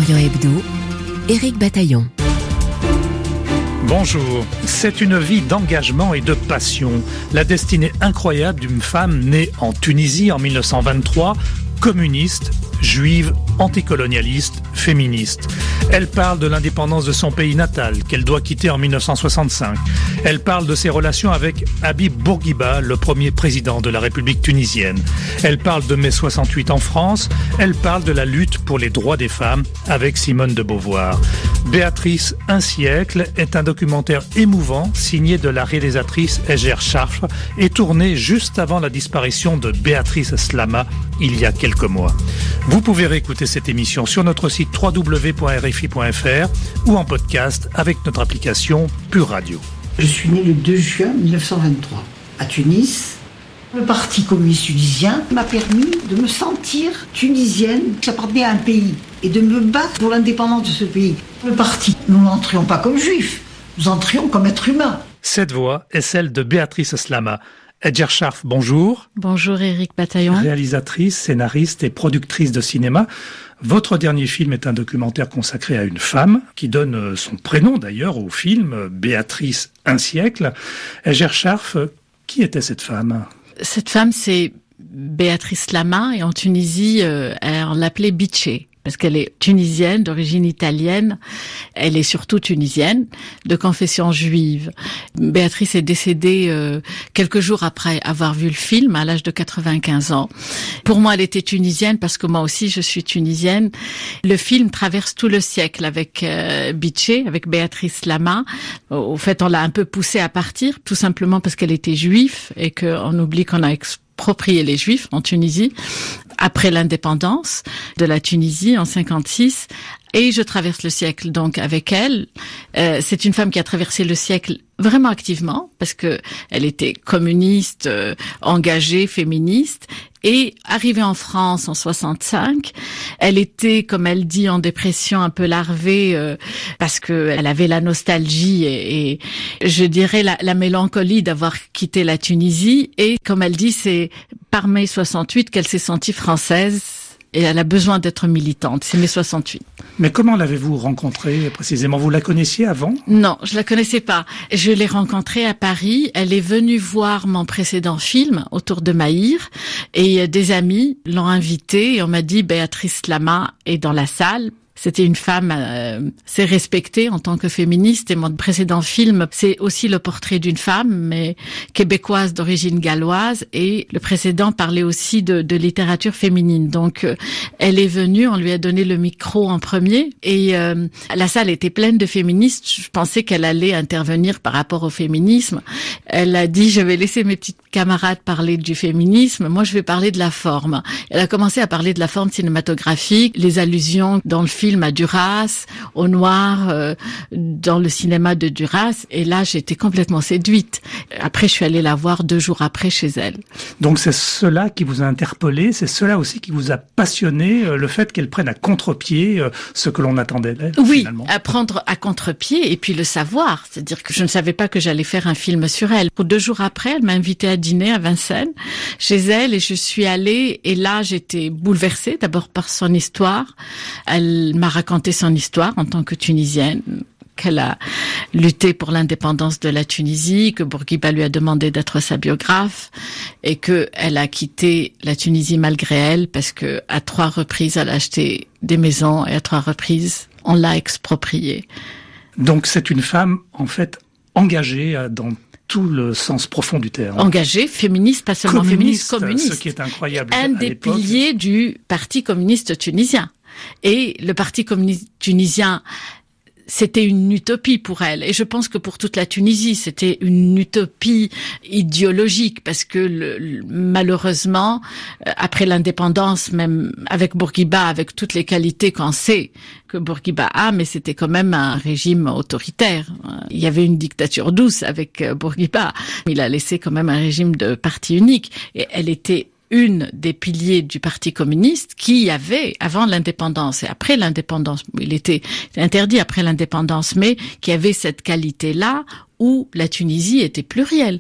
Orient Hebdo, Éric Bataillon. Bonjour, c'est une vie d'engagement et de passion. La destinée incroyable d'une femme née en Tunisie en 1923, communiste, juive, anticolonialiste, féministe. Elle parle de l'indépendance de son pays natal, qu'elle doit quitter en 1965. Elle parle de ses relations avec Habib Bourguiba, le premier président de la République tunisienne. Elle parle de mai 68 en France. Elle parle de la lutte pour les droits des femmes avec Simone de Beauvoir. Béatrice, un siècle est un documentaire émouvant signé de la réalisatrice Eger Scharf et tourné juste avant la disparition de Béatrice Slama il y a quelques mois. Vous pouvez réécouter cette émission sur notre site www.rfi.fr ou en podcast avec notre application Pure Radio. Je suis née le 2 juin 1923 à Tunis. Le Parti communiste tunisien m'a permis de me sentir tunisienne, j'appartenais à un pays, et de me battre pour l'indépendance de ce pays. Le parti, nous n'entrions pas comme juifs, nous entrions comme êtres humains. Cette voix est celle de Béatrice Slama. Eger Scharf, bonjour. Bonjour Éric Bataillon. Réalisatrice, scénariste et productrice de cinéma. Votre dernier film est un documentaire consacré à une femme qui donne son prénom d'ailleurs au film, Béatrice, un siècle. Eger Scharf, qui était cette femme ? Cette femme, c'est Béatrice Slama et en Tunisie, on l'appelait Biché. Parce qu'elle est tunisienne, d'origine italienne. Elle est surtout tunisienne, de confession juive. Béatrice est décédée quelques jours après avoir vu le film, à l'âge de 95 ans. Pour moi, elle était tunisienne parce que moi aussi, je suis tunisienne. Le film traverse tout le siècle avec Biché, avec Béatrice Slama. Au fait, on l'a un peu poussée à partir, tout simplement parce qu'elle était juive et qu'on oublie qu'on a exproprié les Juifs en Tunisie après l'indépendance de la Tunisie en 56. Et je traverse le siècle donc avec elle. C'est une femme qui a traversé le siècle vraiment activement parce que elle était communiste, engagée, féministe. Et arrivée en France en 65, elle était, comme elle dit, en dépression un peu larvée parce que elle avait la nostalgie et je dirais la mélancolie d'avoir quitté la Tunisie. Et comme elle dit, c'est par mai 68 qu'elle s'est sentie française. Et elle a besoin d'être militante. C'est mai 68. Mais comment l'avez-vous rencontrée précisément ? Vous la connaissiez avant ? Non, je la connaissais pas. Je l'ai rencontrée à Paris. Elle est venue voir mon précédent film, Autour de Maïr. Et des amis l'ont invitée et on m'a dit Béatrice Slama est dans la salle. C'était une femme assez respectée en tant que féministe et mon précédent film, c'est aussi le portrait d'une femme, mais québécoise d'origine galloise et le précédent parlait aussi de littérature féminine. Donc elle est venue, on lui a donné le micro en premier et la salle était pleine de féministes. Je pensais qu'elle allait intervenir par rapport au féminisme. Elle a dit je vais laisser mes petites camarades parler du féminisme, moi je vais parler de la forme. Elle a commencé à parler de la forme cinématographique, les allusions dans le film à Duras, au noir, dans le cinéma de Duras. Et là, j'étais complètement séduite. Après, je suis allée la voir 2 jours après chez elle. Donc, c'est cela qui vous a interpellé, c'est cela aussi qui vous a passionné, le fait qu'elle prenne à contre-pied ce que l'on attendait d'elle, oui, finalement. à prendre à contre-pied et puis le savoir. C'est-à-dire que je ne savais pas que j'allais faire un film sur elle. 2 jours après, elle m'a invitée à dîner à Vincennes, chez elle, et je suis allée. Et là, j'étais bouleversée, d'abord par son histoire. Elle m'a raconté son histoire en tant que Tunisienne, qu'elle a lutté pour l'indépendance de la Tunisie, que Bourguiba lui a demandé d'être sa biographe et qu'elle a quitté la Tunisie malgré elle parce que à 3 reprises elle a acheté des maisons et à 3 reprises on l'a expropriée. Donc c'est une femme en fait engagée dans tout le sens profond du terme. Engagée, féministe, pas seulement communiste. Ce qui est incroyable. Un des piliers du Parti communiste tunisien. Et le Parti communiste tunisien, c'était une utopie pour elle. Et je pense que pour toute la Tunisie, c'était une utopie idéologique parce que malheureusement, après l'indépendance, même avec Bourguiba, avec toutes les qualités qu'on sait que Bourguiba a, mais c'était quand même un régime autoritaire. Il y avait une dictature douce avec Bourguiba. Il a laissé quand même un régime de parti unique. Et elle était une des piliers du Parti communiste qui avait, avant l'indépendance et après l'indépendance, il était interdit après l'indépendance, mais qui avait cette qualité-là où la Tunisie était plurielle.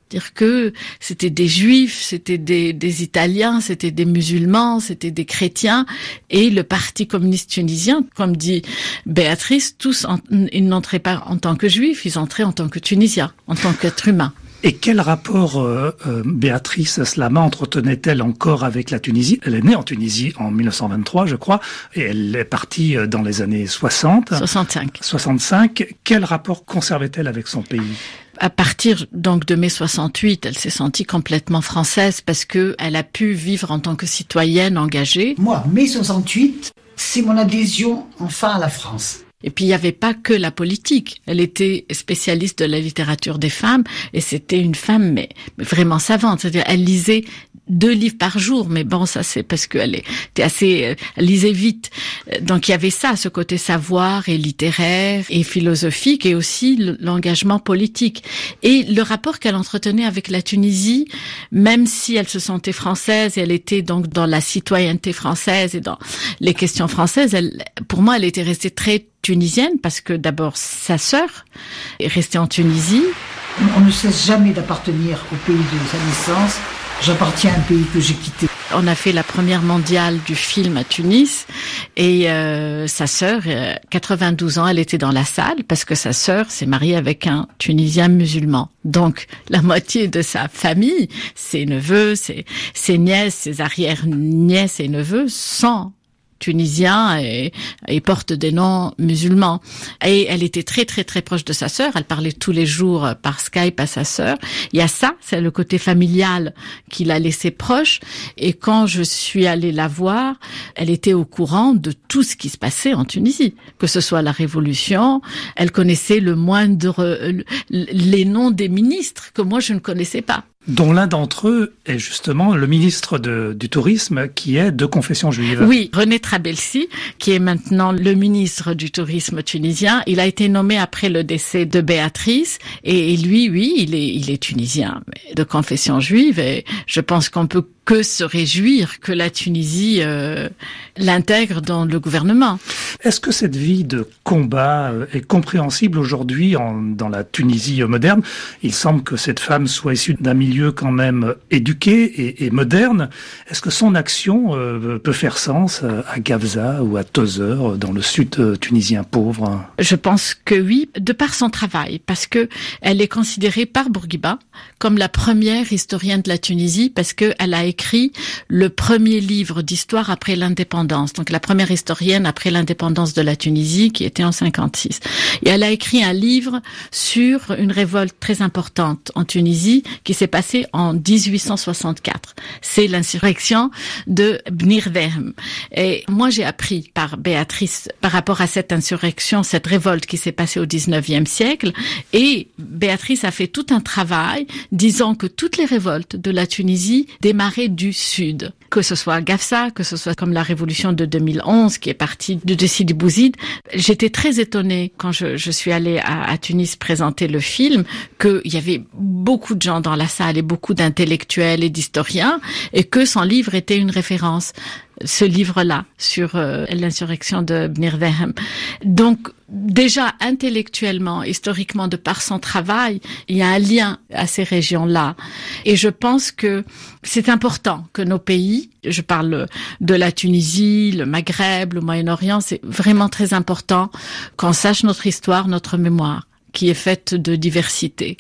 Dire que c'était des juifs, c'était des Italiens, c'était des musulmans, c'était des chrétiens, et le Parti communiste tunisien, comme dit Béatrice, tous ils n'entraient pas en tant que juifs, ils entraient en tant que Tunisiens, en tant qu'êtres humains. Et quel rapport Béatrice Slama entretenait-elle encore avec la Tunisie? Elle est née en Tunisie en 1923, je crois, et elle est partie dans les années 60. 65. Quel rapport conservait-elle avec son pays? À partir donc de mai 68, elle s'est sentie complètement française parce que elle a pu vivre en tant que citoyenne engagée. Moi, mai 68, c'est mon adhésion enfin à la France. Et puis il n'y avait pas que la politique. Elle était spécialiste de la littérature des femmes et c'était une femme mais vraiment savante. C'est-à-dire elle lisait 2 livres par jour, mais bon, ça c'est parce qu'elle était assez, elle lisait vite. Donc il y avait ça, ce côté savoir et littéraire et philosophique et aussi l'engagement politique. Et le rapport qu'elle entretenait avec la Tunisie, même si elle se sentait française et elle était donc dans la citoyenneté française et dans les questions françaises, pour moi elle était restée très tunisienne parce que d'abord sa sœur est restée en Tunisie. On ne cesse jamais d'appartenir au pays de sa naissance. J'appartiens à un pays que j'ai quitté. On a fait la première mondiale du film à Tunis et sa sœur, 92 ans, elle était dans la salle parce que sa sœur s'est mariée avec un Tunisien musulman. Donc la moitié de sa famille, ses neveux, ses nièces, ses arrière-nièces et neveux sont tunisiens et portent des noms musulmans. Et elle était très très très proche de sa sœur. Elle parlait tous les jours par Skype à sa sœur. Il y a ça, c'est le côté familial qui l'a laissée proche. Et quand je suis allée la voir, elle était au courant de tout ce qui se passait en Tunisie, que ce soit la révolution. Elle connaissait les noms des ministres que moi je ne connaissais pas. Dont l'un d'entre eux est justement le ministre du Tourisme qui est de confession juive. Oui, René Trabelsi, qui est maintenant le ministre du Tourisme tunisien. Il a été nommé après le décès de Béatrice et lui, oui, il est tunisien, mais de confession juive et je pense qu'on peut que se réjouir que la Tunisie l'intègre dans le gouvernement. Est-ce que cette vie de combat est compréhensible aujourd'hui dans la Tunisie moderne? Il semble que cette femme soit issue d'un milieu quand même éduqué et moderne. Est-ce que son action peut faire sens à Gafsa ou à Tozeur, dans le sud tunisien pauvre? Je pense que oui, de par son travail, parce que elle est considérée par Bourguiba comme la première historienne de la Tunisie, parce que elle a écrit le premier livre d'histoire après l'indépendance, donc la première historienne après l'indépendance de la Tunisie, qui était en 56. Et elle a écrit un livre sur une révolte très importante en Tunisie, qui s'est passée en 1864. C'est l'insurrection de Bnir Dehem. Et moi, j'ai appris par Béatrice, par rapport à cette insurrection, cette révolte qui s'est passée au 19e siècle, et Béatrice a fait tout un travail disant que toutes les révoltes de la Tunisie démarraient du sud. Que ce soit Gafsa, que ce soit comme la révolution de 2011 qui est partie de Sidi Bouzid. J'étais très étonnée quand je suis allée à Tunis présenter le film, qu'il y avait beaucoup de gens dans la salle et beaucoup d'intellectuels et d'historiens et que son livre était une référence. Ce livre-là sur l'insurrection de Bnir Dehem. Donc déjà intellectuellement, historiquement, de par son travail, il y a un lien à ces régions-là. Et je pense que c'est important que nos pays, je parle de la Tunisie, le Maghreb, le Moyen-Orient, c'est vraiment très important qu'on sache notre histoire, notre mémoire, qui est faite de diversité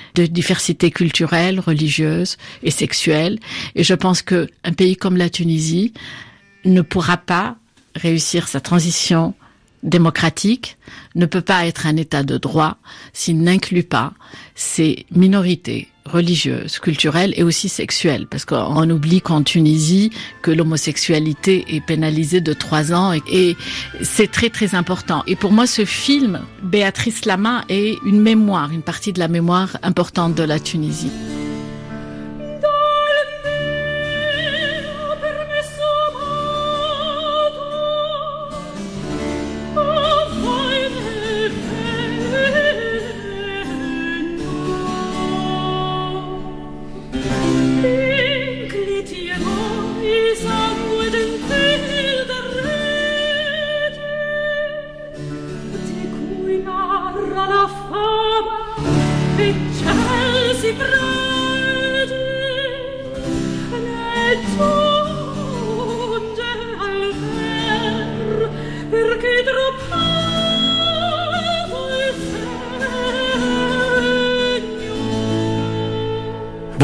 culturelle, religieuse et sexuelle. Et je pense que un pays comme la Tunisie ne pourra pas réussir sa transition démocratique, ne peut pas être un État de droit s'il n'inclut pas ces minorités religieuses, culturelles et aussi sexuelles. Parce qu'on oublie qu'en Tunisie, que l'homosexualité est pénalisée de 3 ans et c'est très très important. Et pour moi, ce film, Béatrice Slama, est une mémoire, une partie de la mémoire importante de la Tunisie. La fama, e ciel si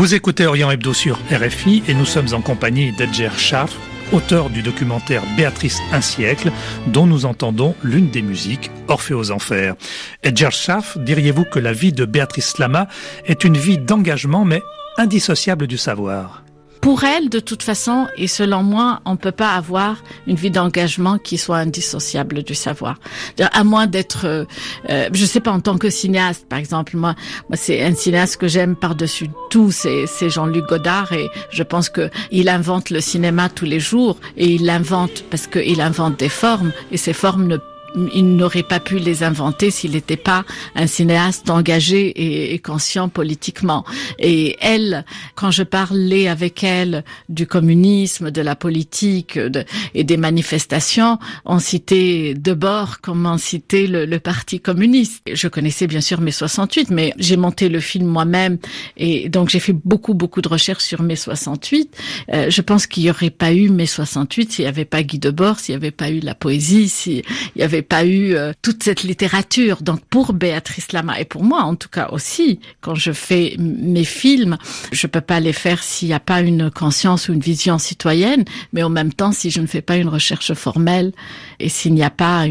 Vous écoutez Orient Hebdo sur RFI et nous sommes en compagnie d'Edger Schaaf, auteur du documentaire Béatrice un siècle, dont nous entendons l'une des musiques, Orphée aux Enfers. Edger Schaaf, diriez-vous que la vie de Béatrice Lama est une vie d'engagement mais indissociable du savoir ? Pour elle, de toute façon, et selon moi, on peut pas avoir une vie d'engagement qui soit indissociable du savoir. À moins d'être, je sais pas, en tant que cinéaste, par exemple, moi c'est un cinéaste que j'aime par-dessus tout, c'est Jean-Luc Godard, et je pense que il invente le cinéma tous les jours, et il l'invente parce qu'il invente des formes, et ces formes il n'aurait pas pu les inventer s'il n'était pas un cinéaste engagé et conscient politiquement. Et elle, quand je parlais avec elle du communisme, de la politique et des manifestations, on citait Debord comme on citait le Parti communiste. Je connaissais bien sûr mai 68, mais j'ai monté le film moi-même et donc j'ai fait beaucoup de recherches sur mai 68. Je pense qu'il n'y aurait pas eu mai 68 s'il n'y avait pas Guy Debord, s'il n'y avait pas eu la poésie, s'il n'y avait pas eu toute cette littérature. Donc pour Béatrice Lama et pour moi en tout cas aussi, quand je fais mes films, je peux pas les faire s'il n'y a pas une conscience ou une vision citoyenne, mais en même temps si je ne fais pas une recherche formelle et s'il n'y a pas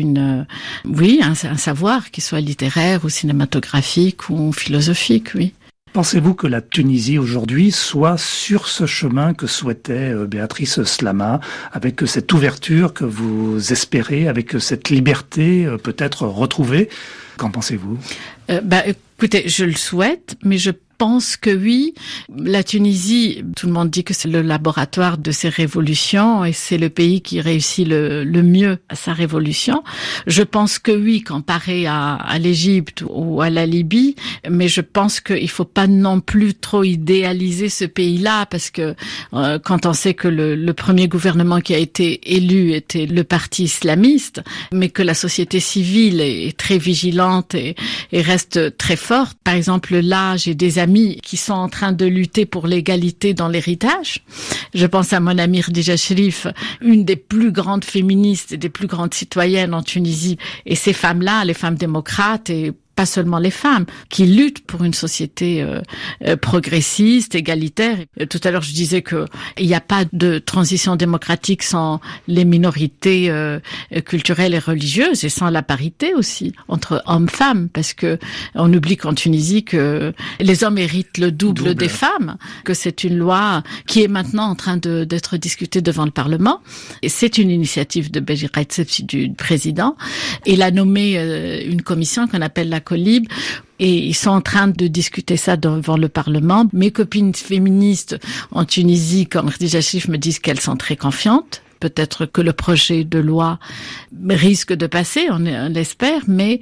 un savoir qui soit littéraire ou cinématographique ou philosophique, oui. Pensez-vous que la Tunisie aujourd'hui soit sur ce chemin que souhaitait Béatrice Lama, avec cette ouverture que vous espérez, avec cette liberté peut-être retrouvée? Qu'en pensez-vous? Écoutez, je le souhaite, mais je pense que oui. La Tunisie, tout le monde dit que c'est le laboratoire de ces révolutions et c'est le pays qui réussit le mieux à sa révolution. Je pense que oui, comparé à l'Égypte ou à la Libye, mais je pense qu'il faut pas non plus trop idéaliser ce pays-là parce que quand on sait que le premier gouvernement qui a été élu était le parti islamiste, mais que la société civile est très vigilante et reste très forte. Par exemple, là, j'ai des amis qui sont en train de lutter pour l'égalité dans l'héritage. Je pense à mon amie Khadija Cherif, une des plus grandes féministes et des plus grandes citoyennes en Tunisie. Et ces femmes-là, les femmes démocrates et pas seulement les femmes, qui luttent pour une société progressiste, égalitaire. Tout à l'heure, je disais que il n'y a pas de transition démocratique sans les minorités culturelles et religieuses et sans la parité aussi entre hommes-femmes, parce que on oublie qu'en Tunisie que les hommes héritent le double des femmes, que c'est une loi qui est maintenant en train d'être discutée devant le Parlement. Et c'est une initiative de Beji Caid Sebsi, du président. Il a nommé une commission qu'on appelle la Colib, et ils sont en train de discuter ça devant le Parlement. Mes copines féministes en Tunisie, comme Khadija Cherif, me disent qu'elles sont très confiantes. Peut-être que le projet de loi risque de passer, on l'espère, mais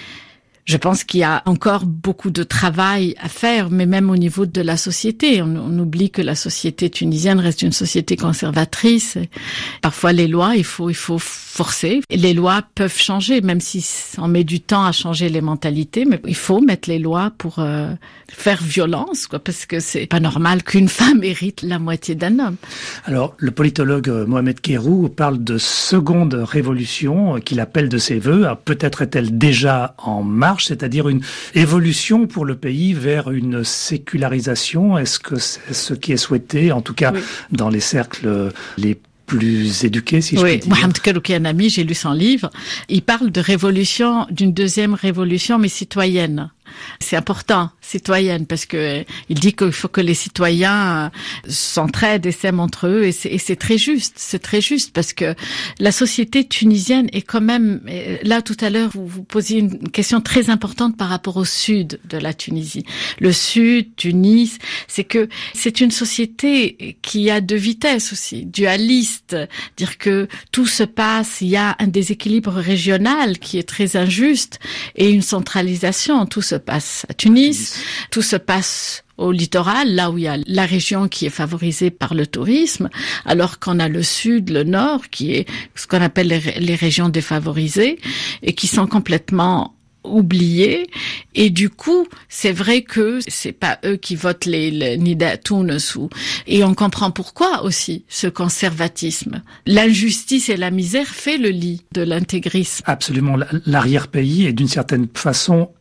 je pense qu'il y a encore beaucoup de travail à faire, mais même au niveau de la société. On oublie que la société tunisienne reste une société conservatrice. Parfois, les lois, il faut forcer. Et les lois peuvent changer, même si on met du temps à changer les mentalités, mais il faut mettre les lois pour faire violence, quoi, parce que c'est pas normal qu'une femme hérite la moitié d'un homme. Alors, le politologue Mohamed Kérou parle de seconde révolution qu'il appelle de ses vœux. Alors, peut-être est-elle déjà en marche, c'est-à-dire une évolution pour le pays vers une sécularisation. Est-ce que c'est ce qui est souhaité, en tout cas dans les cercles les plus éduqués, si je puis dire? Mohamed Kérou, qui est un ami, j'ai lu son livre. Il parle de révolution, d'une deuxième révolution, mais citoyenne. C'est important, citoyenne, parce que il dit qu'il faut que les citoyens s'entraident et s'aiment entre eux, et c'est très juste, parce que la société tunisienne est quand même, là tout à l'heure vous posiez une question très importante par rapport au sud de la Tunisie. Le sud, Tunis, c'est que c'est une société qui a deux vitesses aussi, dualiste, dire que tout se passe, il y a un déséquilibre régional qui est très injuste et une centralisation, tout se passe à Tunis, tout se passe au littoral, là où il y a la région qui est favorisée par le tourisme, alors qu'on a le sud, le nord, qui est ce qu'on appelle les régions défavorisées et qui sont complètement oubliés. Et du coup, c'est vrai que c'est pas eux qui votent les Nida Tunis, et on comprend pourquoi aussi ce conservatisme. L'injustice et la misère fait le lit de l'intégrisme. Absolument. L'arrière-pays est d'une certaine façon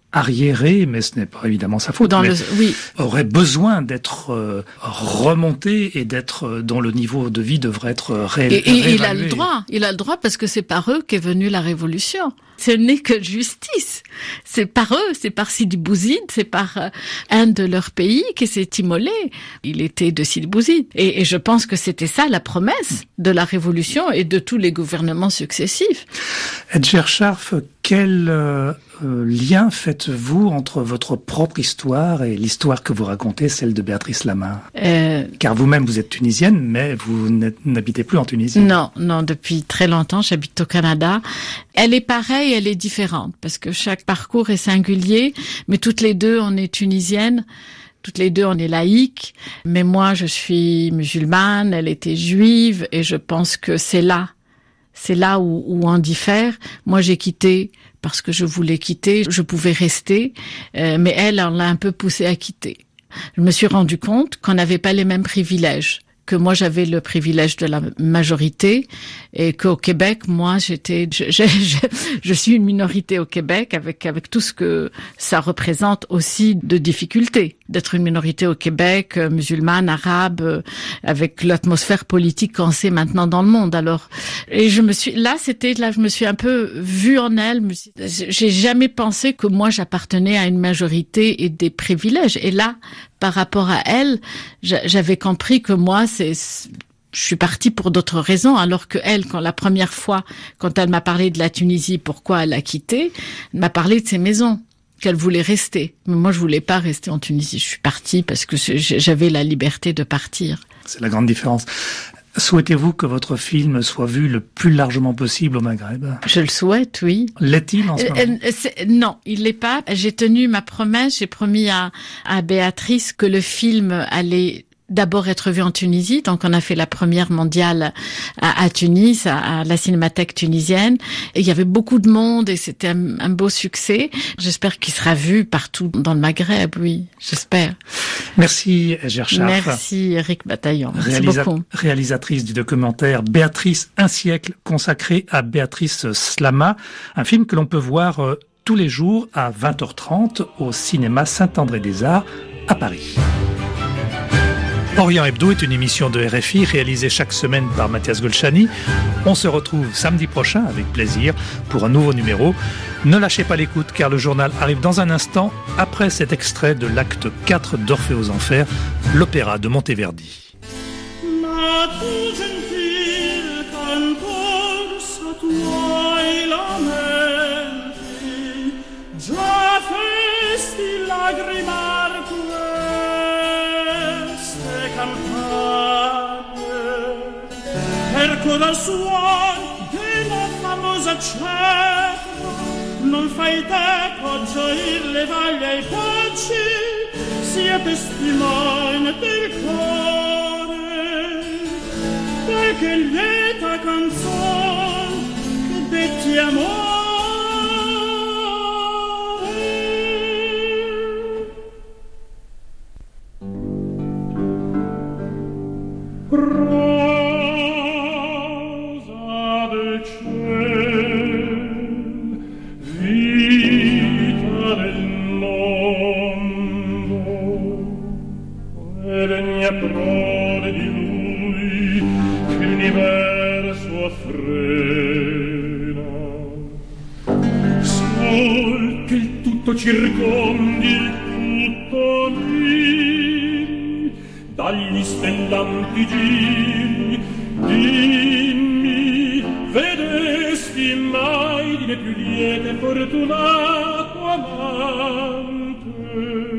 arriéré, mais ce n'est pas évidemment sa faute, oui. aurait besoin d'être remonté et dont le niveau de vie devrait être réévalué. Et il a le droit parce que c'est par eux qu'est venue la révolution. Ce n'est que justice. C'est par eux, c'est par Sidi Bouzid, c'est par un de leurs pays qui s'est immolé. Il était de Sidi Bouzid. Et je pense que c'était ça la promesse de la révolution et de tous les gouvernements successifs. Edger Scharf, quel lien faites-vous entre votre propre histoire et l'histoire que vous racontez, celle de Béatrice Lama ? Car vous-même, vous êtes tunisienne, mais vous n'habitez plus en Tunisie. Non, depuis très longtemps, j'habite au Canada. Elle est pareille, elle est différente, parce que chaque parcours est singulier, mais toutes les deux, on est tunisiennes. Toutes les deux, on est laïques, mais moi, je suis musulmane, elle était juive, et je pense que c'est là où on diffère. Moi, j'ai quitté parce que je voulais quitter, je pouvais rester, mais elle, on l'a un peu poussée à quitter. Je me suis rendu compte qu'on n'avait pas les mêmes privilèges, que moi j'avais le privilège de la majorité et qu'au Québec, moi je suis une minorité au Québec avec tout ce que ça représente aussi de difficultés. D'être une minorité au Québec, musulmane, arabe, avec l'atmosphère politique qu'on sait maintenant dans le monde. Alors, et je me suis un peu vue en elle. J'ai jamais pensé que moi j'appartenais à une majorité et des privilèges. Et là, par rapport à elle, j'avais compris que moi, je suis partie pour d'autres raisons, alors que elle, la première fois, quand elle m'a parlé de la Tunisie, pourquoi elle a quitté, elle m'a parlé de ses maisons, qu'elle voulait rester. Mais moi, je voulais pas rester en Tunisie. Je suis partie parce que j'avais la liberté de partir. C'est la grande différence. Souhaitez-vous que votre film soit vu le plus largement possible au Maghreb ? Je le souhaite, oui. L'est-il en ce moment ? Non, il l'est pas. J'ai tenu ma promesse. J'ai promis à Béatrice que le film allait d'abord être vu en Tunisie, donc on a fait la première mondiale à Tunis, à la Cinémathèque tunisienne, et il y avait beaucoup de monde et c'était un beau succès. J'espère qu'il sera vu partout dans le Maghreb, oui, j'espère. Merci Edger Scharf. Merci Éric Bataillon, merci beaucoup. Réalisatrice du documentaire Béatrice, un siècle consacré à Béatrice Slama, un film que l'on peut voir tous les jours à 20h30 au cinéma Saint-André-des-Arts à Paris. Orient Hebdo est une émission de RFI réalisée chaque semaine par Mathias Golchani. On se retrouve samedi prochain avec plaisir pour un nouveau numéro. Ne lâchez pas l'écoute car le journal arrive dans un instant après cet extrait de l'acte 4 d'Orphée aux Enfers, l'opéra de Monteverdi. Ecco da suon della famosa cetra, non fai tempo gioir le vaglie ai pacci, sia testimone del cuore, perché lieta canzone che detti amore. Circondi il tutto lì, dagli stellanti giri, dimmi, vedesti mai di me più lieta e fortunato amante?